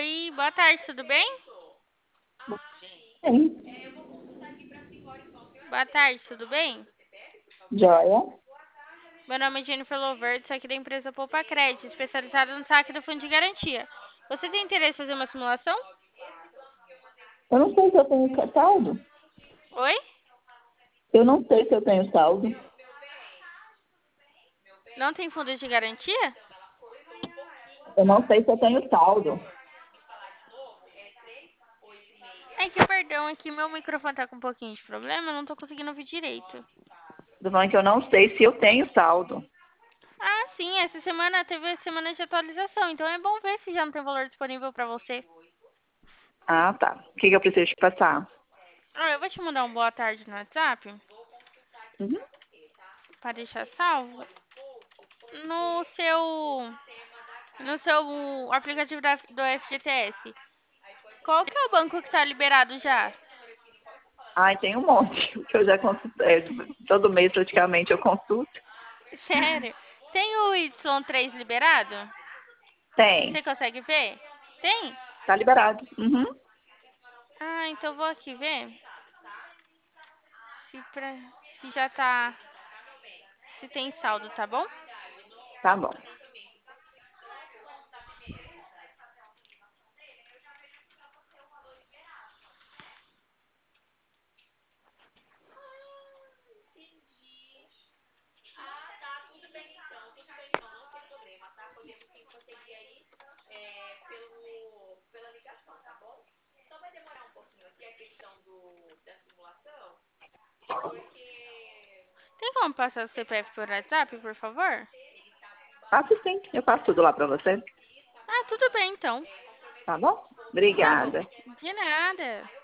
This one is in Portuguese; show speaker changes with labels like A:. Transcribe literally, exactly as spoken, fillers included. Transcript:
A: Oi, boa tarde, tudo bem?
B: Sim,
A: Boa tarde, tudo bem?
B: joia.
A: Meu nome é Jennifer Lovert, sou aqui da empresa Poupa Crédito, especializada no saque do fundo de garantia. Você tem interesse em fazer uma simulação?
B: Eu não sei se eu tenho ca- saldo.
A: Oi?
B: Eu não sei se eu tenho saldo.
A: Não tem fundo de garantia?
B: Eu não sei se eu tenho saldo.
A: É que, perdão, aqui meu microfone tá com um pouquinho de problema, eu não tô conseguindo ouvir direito.
B: Tô falando que eu não sei se eu tenho saldo.
A: Ah, sim, essa semana teve a semana de atualização, então é bom ver se já não tem valor disponível pra você.
B: Ah, tá. O que, que eu preciso te passar?
A: Ah, eu vou te mandar um boa tarde no WhatsApp,
B: Uhum.
A: para deixar salvo, no seu, no seu aplicativo da, do F G T S. Qual que é o banco que tá liberado já?
B: Ai, tem um monte que eu já consulto. É, todo mês, praticamente, eu consulto.
A: Sério? Tem o Y três liberado?
B: Tem.
A: Você consegue ver? Tem?
B: Tá liberado. Uhum.
A: Ah, então vou aqui ver se, pra, se já tá, se tem saldo, tá bom?
B: Tá bom.
A: Tem como passar o C P F por WhatsApp, por favor?
B: Faço sim. Eu passo tudo lá pra você.
A: Ah, tudo bem então.
B: Tá bom?
A: Tá bom.
B: Obrigada.
A: De nada.